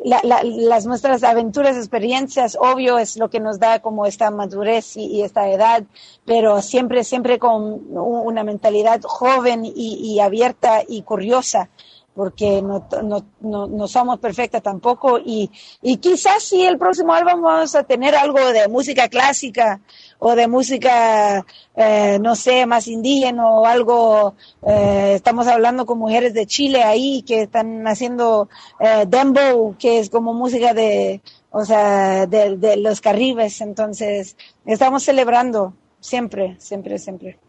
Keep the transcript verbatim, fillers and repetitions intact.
la, la, las nuestras aventuras, experiencias, obvio, es lo que nos da como esta madurez y, y esta edad, pero siempre, siempre con una mentalidad joven y, y abierta y curiosa, porque no, no, no, no somos perfectas tampoco, y, y quizás si el próximo álbum vamos a tener algo de música clásica o de música, eh, no sé, más indígena o algo, eh, estamos hablando con mujeres de Chile ahí que están haciendo eh, dembow, que es como música de, o sea, de, de los Caribes, entonces estamos celebrando siempre, siempre, siempre.